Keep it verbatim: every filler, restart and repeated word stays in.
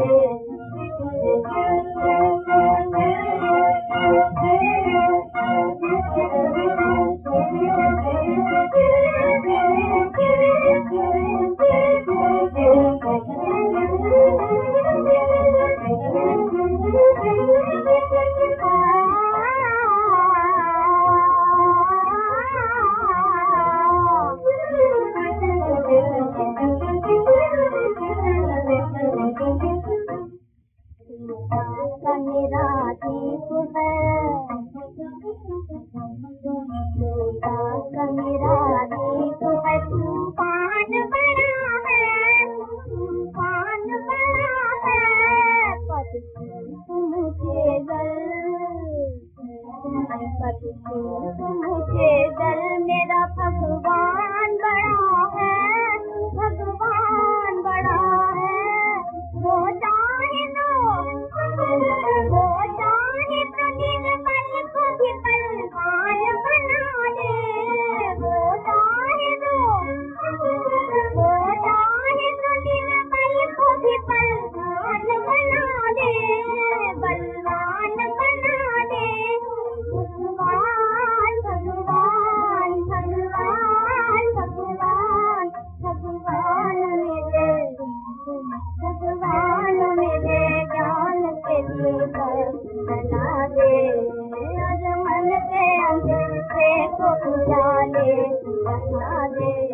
मेरा दीप है, मेरा दीप है, तूफान बड़ा है, तूफान बड़ा है, पर मुझे दल, पर मुझे दल, मेरा भगवान बड़ा है, भगवान बड़ा है, वो चाहे तो वो चाहे तो निर्मल को भी बलवान बना दे, वो चाहे तो वो चाहे तो निर्मल को भी बलवान बना दे, बलवान बना दे। भगवान भगवान भगवान भगवान भगवान मेरे भगवान मेरे ज्ञान के दीप जला दे, और मन के अंधेरे को उजाले बना दे।